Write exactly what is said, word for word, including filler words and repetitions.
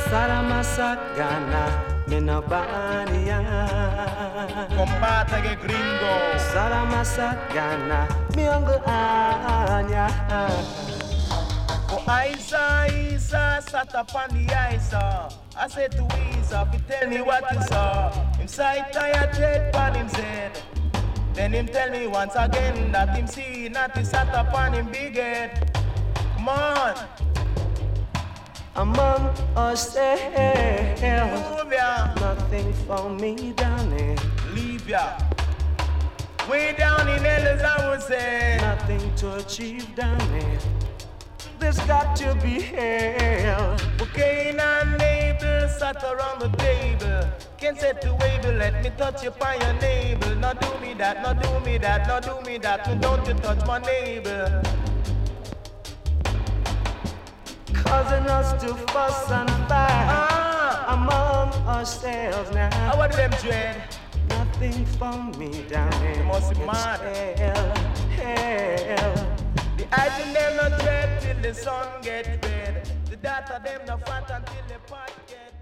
Saramasagana, Minabania. Combate che gringo. Saramasagana, mi uncle Anya. Oh, Isa, Isa, sat up on the Isa. I said to Isa, he tell me what he saw. Him sight tired dread on him head. Then him tell me once again that him see not he sat up on him big head. Come on. Among ourselves, Move ya. nothing for me down there. Leave ya. Way down in hell as I would say. Nothing to achieve down there. There's got to be hell. Okay, and neighbor sat around the table. Can't say to Abel, let me touch you by your navel. Not do me that, not do me that, not do me that. No, don't you touch my neighbor. Causing us to fuss and fight Ah, among ourselves now. how are them dread? Nothing for me down there. You must be It's mad. hell, hell. The item them not dread till the sun get red. The data them not fat until the pot get